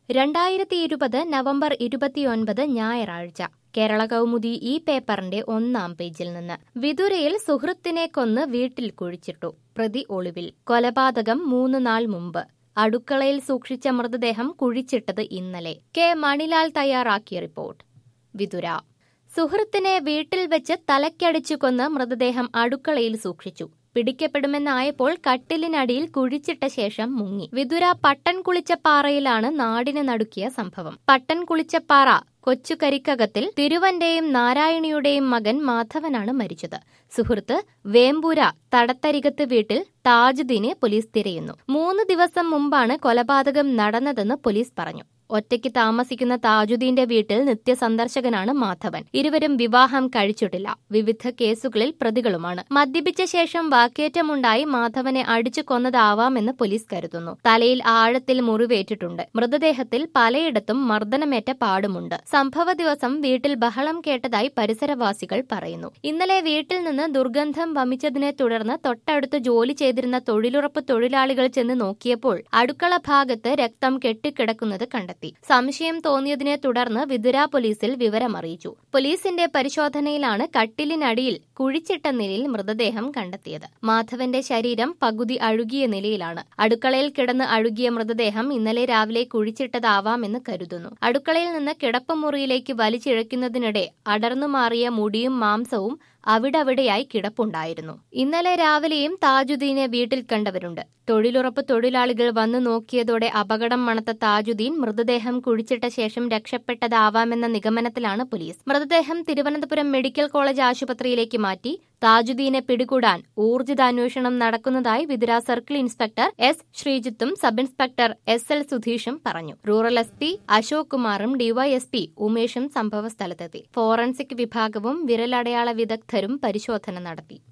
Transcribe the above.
2020 November 29 ഞായറാഴ്ച കേരള കൗമുദി ഈ പേപ്പറിന്റെ 1-ാം പേജിൽ നിന്ന്. വിതുരയിൽ സുഹൃത്തിനെ കൊന്ന് വീട്ടിൽ കുഴിച്ചിട്ടു, പ്രതി ഒളിവിൽ. കൊലപാതകം 3 നാൾ മുമ്പ്. അടുക്കളയിൽ സൂക്ഷിച്ച മൃതദേഹം കുഴിച്ചിട്ടത് ഇന്നലെ. കെ മണിലാൽ തയ്യാറാക്കിയ റിപ്പോർട്ട്. വിതുര. സുഹൃത്തിനെ വീട്ടിൽ വെച്ച് തലയ്ക്കടിച്ചു കൊന്ന് മൃതദേഹം അടുക്കളയിൽ സൂക്ഷിച്ചു. പിടിക്കപ്പെടുമെന്നായപ്പോൾ കട്ടിലിനടിയിൽ കുഴിച്ചിട്ട ശേഷം മുങ്ങി. വിതുര പട്ടൻകുളിച്ചപ്പാറയിലാണ് നാടിനെ നടുക്കിയ സംഭവം. പട്ടൻകുളിച്ചപ്പാറ കൊച്ചുകരിക്കകത്തിൽ തിരുവന്റെയും നാരായണിയുടെയും മകൻ മാധവനാണ് മരിച്ചത്. സുഹൃത്ത് വേമ്പൂര തടത്തരികത്ത് വീട്ടിൽ താജുദ്ദീനെ പോലീസ് തിരയുന്നു. 3 ദിവസം മുമ്പാണ് കൊലപാതകം നടന്നതെന്ന് പോലീസ് പറഞ്ഞു. ഒറ്റയ്ക്ക് താമസിക്കുന്ന താജുദ്ദീന്റെ വീട്ടിൽ നിത്യസന്ദർശകനാണ് മാധവൻ. ഇരുവരും വിവാഹം കഴിച്ചിട്ടില്ല. വിവിധ കേസുകളിൽ പ്രതികളുമാണ്. മദ്യപിച്ച ശേഷം വാക്കേറ്റമുണ്ടായി മാധവനെ അടിച്ചു കൊന്നതാവാമെന്ന് പോലീസ് കരുതുന്നു. തലയിൽ ആഴത്തിൽ മുറിവേറ്റിട്ടുണ്ട്. മൃതദേഹത്തിൽ പലയിടത്തും മർദ്ദനമേറ്റ പാടുമുണ്ട്. സംഭവ ദിവസം വീട്ടിൽ ബഹളം കേട്ടതായി പരിസരവാസികൾ പറയുന്നു. ഇന്നലെ വീട്ടിൽ നിന്ന് ദുർഗന്ധം വമിച്ചതിനെ തുടർന്ന് തൊട്ടടുത്ത് ജോലി ചെയ്തിരുന്ന തൊഴിലുറപ്പ് തൊഴിലാളികൾ ചെന്ന് നോക്കിയപ്പോൾ അടുക്കള ഭാഗത്ത് രക്തം കെട്ടിക്കിടക്കുന്നത് കണ്ടെത്തി. സംശയം തോന്നിയതിനെ തുടർന്ന് വിതുര പോലീസിൽ വിവരമറിയിച്ചു. പോലീസിന്റെ പരിശോധനയിലാണ് കട്ടിലിനടിയിൽ കുഴിച്ചിട്ട നിലയിൽ മൃതദേഹം കണ്ടെത്തിയത്. മാധവന്റെ ശരീരം പകുതി അഴുകിയ നിലയിലാണ്. അടുക്കളയിൽ കിടന്ന് അഴുകിയ മൃതദേഹം ഇന്നലെ രാവിലെ കുഴിച്ചിട്ടതാവാമെന്ന് കരുതുന്നു. അടുക്കളയിൽ നിന്ന് കിടപ്പുമുറിയിലേക്ക് വലിച്ചിഴയ്ക്കുന്നതിനിടെ അടർന്നുമാറിയ മുടിയും മാംസവും അവിടവിടെയായി കിടപ്പുണ്ടായിരുന്നു. ഇന്നലെ രാവിലെയും താജുദ്ദീനെ വീട്ടിൽ കണ്ടവരുണ്ട്. തൊഴിലുറപ്പ് തൊഴിലാളികൾ വന്നു നോക്കിയതോടെ അപകടം മണത്ത താജുദ്ദീൻ മൃതദേഹം കുഴിച്ചിട്ട ശേഷം രക്ഷപ്പെട്ടതാവാമെന്ന നിഗമനത്തിലാണ് പോലീസ്. മൃതദേഹം തിരുവനന്തപുരം മെഡിക്കൽ കോളേജ് ആശുപത്രിയിലേക്ക് മാറ്റി. താജുദ്ദീനെ പിടികൂടാൻ ഊർജിതാന്വേഷണം നടക്കുന്നതായി വിതുര സർക്കിൾ ഇൻസ്പെക്ടർ എസ് ശ്രീജിത്തും സബ് ഇൻസ്പെക്ടർ SL സുധീഷും പറഞ്ഞു. റൂറൽ SP അശോക് കുമാറും DYSP ഉമേഷും സംഭവസ്ഥലത്തെത്തി. ഫോറൻസിക് വിഭാഗവും വിരലടയാള വിദഗ്ധരും പരിശോധന നടത്തി.